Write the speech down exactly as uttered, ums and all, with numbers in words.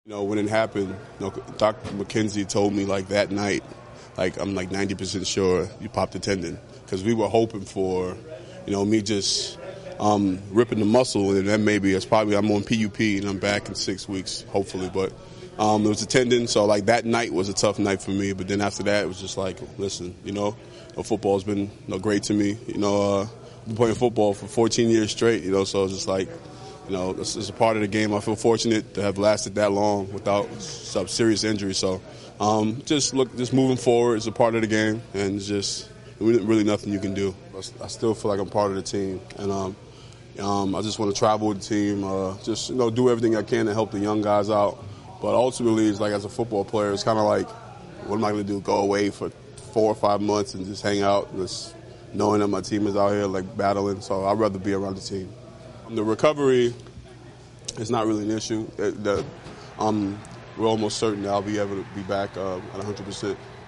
You know, when it happened, you know, Doctor McKenzie told me like that night, like I'm like ninety percent sure you popped a tendon, because we were hoping for, you know, me just um, ripping the muscle, and then maybe it's probably I'm on P U P and I'm back in six weeks, hopefully. But um, it was a tendon, so like that night was a tough night for me. But then after that, it was just like, listen, you know, you know football's been you know, great to me. You know, uh, I've been playing football for fourteen years straight. You know, so it's just like. You know, this is a part of the game. I feel fortunate to have lasted that long without some serious injury. So, um, just look, just moving forward is a part of the game, and it's just really nothing you can do. I still feel like I'm part of the team, and um, um, I just want to travel with the team. Uh, just you know, do everything I can to help the young guys out. But ultimately, it's like as a football player, it's kind of like, what am I going to do? Go away for four or five months and just hang out, just knowing that my team is out here like battling. So I'd rather be around the team. The recovery is not really an issue. The, the, um, we're almost certain that I'll be able to be back uh, at one hundred percent.